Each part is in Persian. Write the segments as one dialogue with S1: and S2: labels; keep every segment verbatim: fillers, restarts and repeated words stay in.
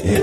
S1: جامعه.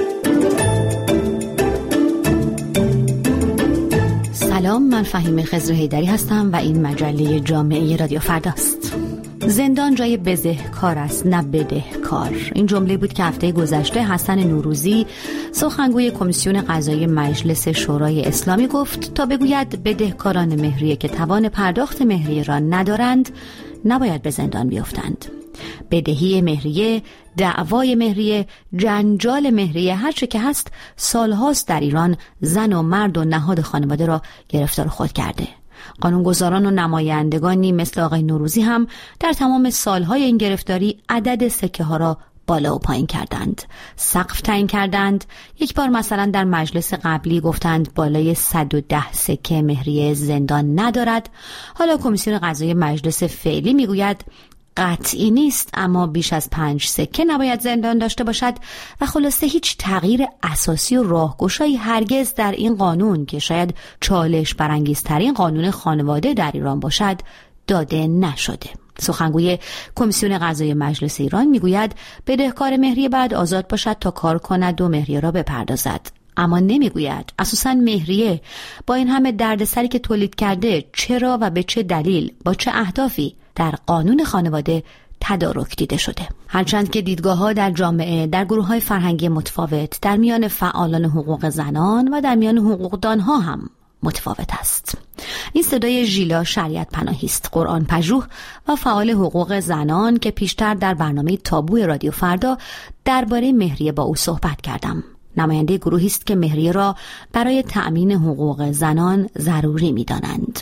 S2: سلام، من فهیم خضر حیدری هستم و این مجله جامعه رادیو فرداست. زندان جای بزهکار است نه بدهکار. این جمله بود که هفته گذشته حسن نوروزی سخنگوی کمیسیون قضایی مجلس شورای اسلامی گفت تا بگوید بدهکاران مهریه که توان پرداخت مهریه را ندارند نباید به زندان بیفتند. بدهی مهریه، دعوای مهریه، جنجال مهریه، هر چه که هست سالهاست در ایران زن و مرد و نهاد خانواده را گرفتار خود کرده. قانونگذاران و نمایندگانی مثل آقای نوروزی هم در تمام سالهای این گرفتاری عدد سکه ها را بالا و پایین کردند، سقف تعیین کردند. یک بار مثلا در مجلس قبلی گفتند بالای صد و ده سکه مهریه زندان ندارد. حالا کمیسیون قضایی مجلس فعلی میگوید قطعی نیست اما بیش از پنج سکه نباید زندان داشته باشد و خلاصه هیچ تغییر اساسی و راهگشایی هرگز در این قانون که شاید چالش برانگیزترین قانون خانواده در ایران باشد داده نشده. سخنگوی کمیسیون قضایی مجلس ایران میگوید بدهکار مهریه بعد آزاد باشد تا کار کند و مهریه را بپردازد، اما نمیگوید اساساً مهریه با این همه دردسری که تولید کرده چرا و به چه دلیل با چه اهدافی در قانون خانواده تدارک دیده شده. هرچند که دیدگاه‌ها در جامعه در گروه‌های فرهنگی متفاوت، در میان فعالان حقوق زنان و در میان حقوقدان‌ها هم متفاوت است. این صدای ژیلا شریعت پناهی است، قرآن پژوه و فعال حقوق زنان که پیشتر در برنامه تابو رادیو فردا درباره مهریه با او صحبت کردم. نماینده گروهی است که مهریه را برای تأمین حقوق زنان ضروری می‌دانند.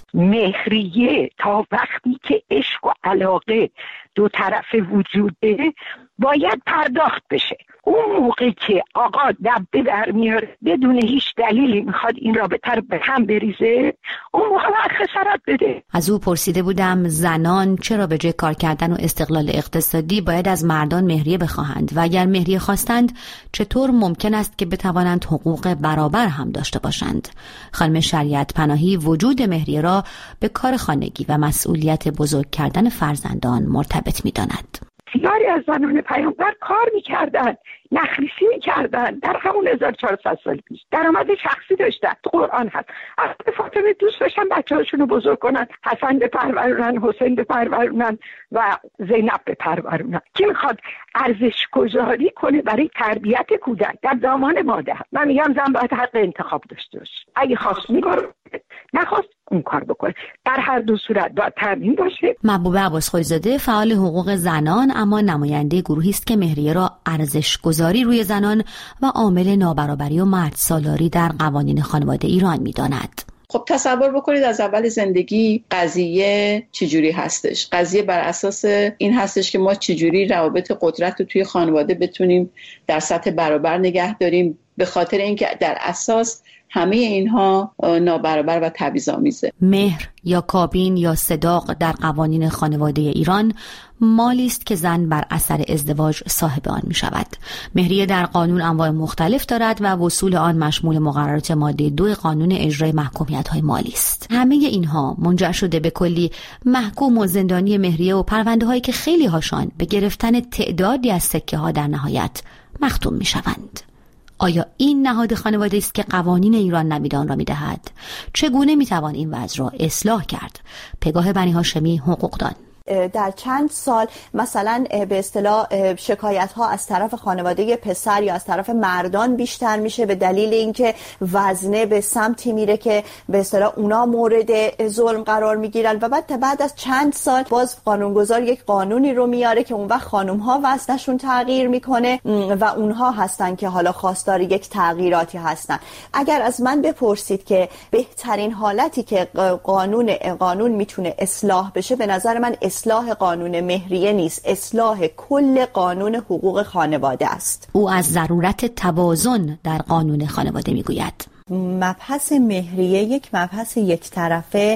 S3: مهریه تا وقتی که عشق و علاقه دو طرفه وجود داره باید پرداخت بشه. اون موقع که آقا دبه در میاره بدون هیچ دلیلی میخواد این رابطه رو به هم بریزه، اون موقع باید خسارت بده.
S2: از او پرسیده بودم زنان چرا به جای کار کردن و استقلال اقتصادی باید از مردان مهریه بخواهند و اگر مهریه خواستند چطور ممکن است که بتوانند حقوق برابر هم داشته باشند. خانم شریعت پناهی وجود مهریه را به کار خانگی و مسئولیت بزرگ کردن فرزندان مرتبط می‌داند.
S3: بسیاری از زنان پیامبر کار میکردن، نخریسی میکردن در همون هزار و چهارصد سال پیش. درآمد شخصی داشتن. تو قرآن هست از فاطمه دوست داشتن بچه هاشون رو بزرگ کنن، حسن بپرورونن، حسین بپرورونن و زینب بپرورونن. کی میخواد ارزش گذاری کنه برای تربیت کودک در دامان مادر؟ من میگم زن باید حق انتخاب داشته باشه. اگه خواست میگه نخواست اون کار بکنه. در هر دو صورت باید تامین باشه.
S2: محبوبه عباسخوی‌زاده فعال حقوق زنان اما نماینده گروهی است که مهریه را ارزش گذاری روی زنان و عامل نابرابری و مرد سالاری در قوانین خانواده ایران می‌داند.
S4: خب تصور بکنید از اول زندگی قضیه چجوری هستش. قضیه بر اساس این هستش که ما چجوری روابط قدرت رو توی خانواده بتونیم در سطح برابر نگه داریم، به خاطر اینکه در اساس همه اینها نابرابر و تبعیض‌آمیزه.
S2: مهر یا کابین یا صداق در قوانین خانواده ایران مالی است که زن بر اثر ازدواج صاحب آن می شود. مهریه در قانون انواع مختلف دارد و وصول آن مشمول مقررات ماده دو قانون اجرای محکومیت‌های مالی است. همه اینها منجر شده به کلی محکوم و زندانی مهریه و پرونده هایی که خیلی هاشان به گرفتن تعدادی از سکه ها در نهایت مختوم می شوند. آیا این نهاد خانواده است که قوانین ایران نوید آن را می‌دهد؟ چگونه می‌توان این وضع را اصلاح کرد؟ پگاه بنی هاشمی، حقوقدان.
S5: در چند سال مثلا به اصطلاح شکایت ها از طرف خانواده پسر یا از طرف مردان بیشتر میشه به دلیل اینکه وزنه به سمتی میره که به اصطلاح اونا مورد ظلم قرار میگیرن و بعد بعد از چند سال باز قانونگذار یک قانونی رو میاره که اون وقت خانم ها وزنشون تغییر میکنه و اونها هستن که حالا خواستار یک تغییراتی هستن. اگر از من بپرسید که بهترین حالتی که قانون قانون میتونه اصلاح بشه، به نظر من اصلاح قانون مهریه نیست، اصلاح کل قانون حقوق خانواده است.
S2: او از ضرورت توازن در قانون خانواده میگوید.
S5: مبحث مهریه یک مبحث یک طرفه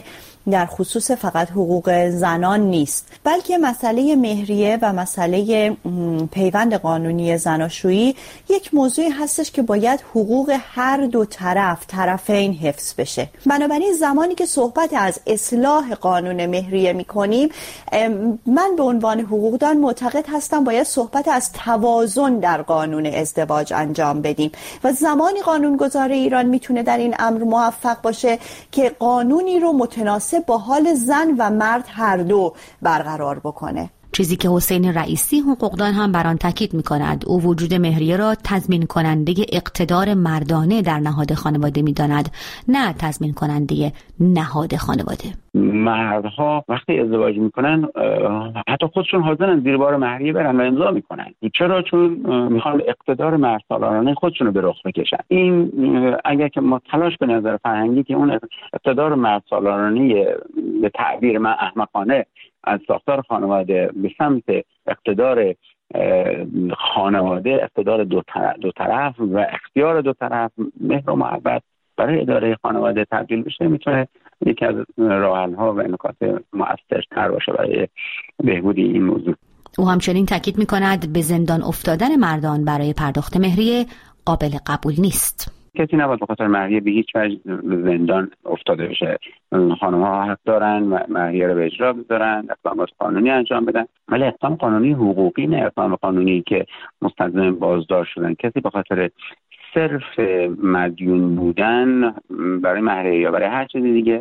S5: در خصوص فقط حقوق زنان نیست، بلکه مسئله مهریه و مسئله پیوند قانونی زناشویی یک موضوعی هستش که باید حقوق هر دو طرف طرفین حفظ بشه. بنابراین زمانی که صحبت از اصلاح قانون مهریه میکنیم، من به عنوان حقوقدان معتقد هستم باید صحبت از توازن در قانون ازدواج انجام بدیم و زمانی قانونگذار ایران میتونه در این امر موفق باشه که قانونی رو متناسب با حال زن و مرد هر دو برقرار بکنه.
S2: چیزی که حسین رئیسی حقوقدان هم بر آن تاکید می‌کند. او وجود مهریه را تضمین کننده اقتدار مردانه در نهاد خانواده می‌داند، نه تضمین کننده نهاد خانواده.
S1: مردها وقتی ازدواج میکنن حتی خودشون حاضرن زیر بار مهریه برن و امضا میکنن. چرا؟ چون میخوان اقتدار مردسالارانه خودشون رو به رخ بکشن. این اگر که ما تلاش به نظر فرهنگی که اون اقتدار مردسالارانه به تعبیر من احمقانه از ساختار خانواده به سمت اقتدار خانواده، اقتدار دو طرف, دو طرف و اختیار دو طرف، مهر و محبت برای اداره خانواده تبدیل بشه، میتونه یکی از راه‌حل‌ها و نکات مؤثرتر باشه برای بهبود این موضوع.
S2: او همچنین تاکید می‌کند به زندان افتادن مردان برای پرداخت مهریه قابل قبول نیست.
S1: کسی نباید به خاطر مهریه به هیچ وجه زندان افتاده بشه. خانم‌ها حق دارن مهریه رو به اجرا بذارن، اقدامات قانونی انجام بدن، ولی اقدام قانونی حقوقی نه اقدام قانونی که مستلزم بازداشت شدن. کسی به خاطر صرف مدیون بودن برای مهریه یا برای هر چیز دیگه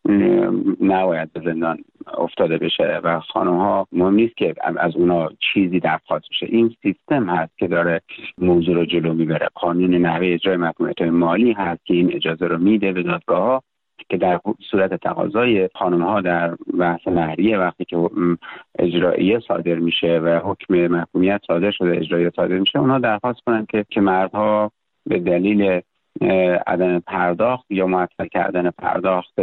S1: نباید به زندان افتاده بشه و خانم‌ها مهم نیست که از اونا چیزی درخواست بشه. این سیستم هست که داره موضوع رو جلو میبره. قانون نحوه اجرای محکومیت مالی هست که این اجازه رو میده به دادگاه‌ها که در صورت تقاضای خانم‌ها در بحث مهریه وقتی که اجراییه صادر میشه و حکم محکومیت صادر شده، اجراییه صادر میشه، اونها درخواست کنن که که مردها به دلیل عدم پرداخت یا معطل کردن پرداخت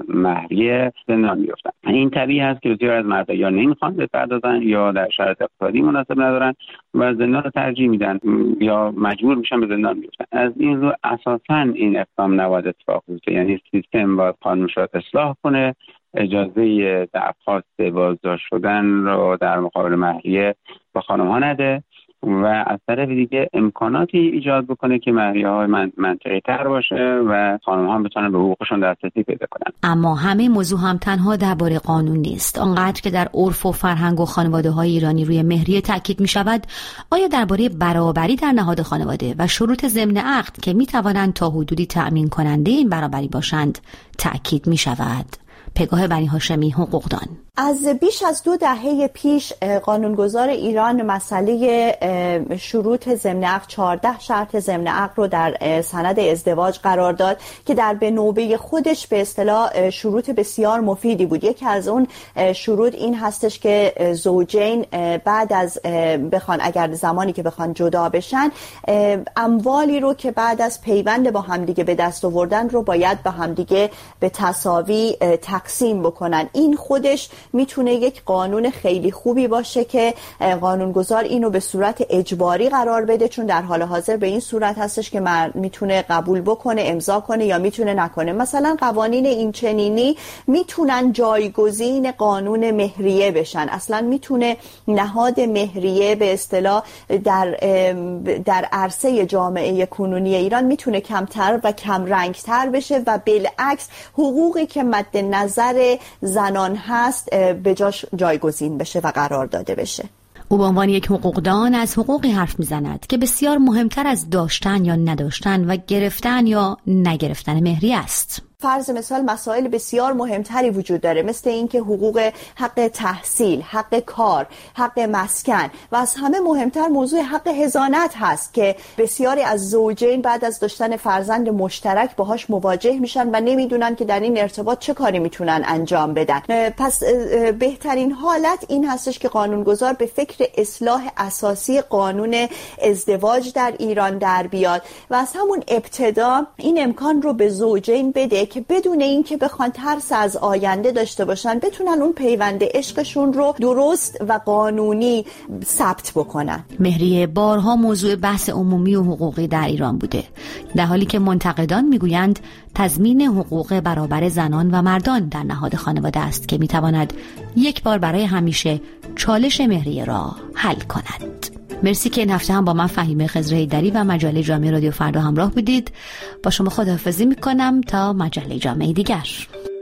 S1: مهریه زندان میافتن. این طبیعی هست که بسیار از مردها یا نمیخوان بپردازن یا در شرایط اقتصادی مناسب ندارن و زندان رو ترجیح میدن یا مجبور میشن به زندان بیفتن. از این رو اساساً این اقدام نباید اتفاق بیفته. یعنی سیستم باید قانون رو اصلاح کنه، اجازه درخواست بازداشت شدن رو در مقابل مهریه به خانم‌ها نده و از طرف دیگه امکاناتی ایجاد بکنه که مهریه‌ها منطقی تر باشه و خانم‌ها بتونن به حقوقشون دسترسی پیدا کنن.
S2: اما همه موضوع هم تنها درباره قانون نیست. آنقدر که در عرف و فرهنگ و خانواده‌های ایرانی روی مهریه تاکید می‌شود، آیا درباره برابری در نهاد خانواده و شروط ضمن عقد که می‌توانند تا حدودی تأمین کننده این برابری باشند تاکید می‌شود؟ پگاه بنی هاشمی، حقوقدان.
S5: از بیش از دو دهه پیش قانونگذار ایران مسئله شروط ضمن عقد، چهارده شرط ضمن عقد رو در سند ازدواج قرار داد که در به نوبه خودش به اصطلاح شروط بسیار مفیدی بود. یکی از اون شروط این هستش که زوجین بعد از بخوان اگر زمانی که بخوان جدا بشن، اموالی رو که بعد از پیوند با همدیگه به دست آوردن رو باید به همدیگه به تساوی تقسیم بکنن. این خودش میتونه یک قانون خیلی خوبی باشه که قانونگذار اینو به صورت اجباری قرار بده، چون در حال حاضر به این صورت هستش که مرد میتونه قبول بکنه، امضا کنه یا میتونه نکنه. مثلا قوانین این چنینی میتونن جایگزین قانون مهریه بشن. اصلا میتونه نهاد مهریه به اصطلاح در در عرصه جامعه کنونی ایران میتونه کمتر و کم رنگتر بشه و بالعکس حقوقی که مد نظر زنان هست به جاش جایگزین بشه و قرار داده بشه.
S2: او به عنوان یک حقوقدان از حقوقی حرف میزند که بسیار مهمتر از داشتن یا نداشتن و گرفتن یا نگرفتن مهریه است.
S5: فرض مثال مسائل بسیار مهمتری وجود داره، مثل اینکه حقوق حق تحصیل، حق کار، حق مسکن و از همه مهمتر موضوع حق حضانت هست که بسیاری از زوجین بعد از داشتن فرزند مشترک باهاش مواجه میشن و نمیدونن که در این ارتباط چه کاری میتونن انجام بدن. پس بهترین حالت این هستش که قانونگذار به فکر اصلاح اساسی قانون ازدواج در ایران در بیاد و از همون ابتدا این امکان رو به زوجین بده که بدون اینکه بخوان ترس از آینده داشته باشن بتونن اون پیوند عشقشون رو درست و قانونی ثبت بکنن.
S2: مهریه بارها موضوع بحث عمومی و حقوقی در ایران بوده، در حالی که منتقدان میگویند تضمین حقوق برابر زنان و مردان در نهاد خانواده است که میتواند یک بار برای همیشه چالش مهریه را حل کند. مرسی که این هفته هم با من فهیمه خضر حیدری و مجله جامعه رادیو فردا همراه بودید. با شما خداحافظی میکنم تا مجله جامعه دیگر.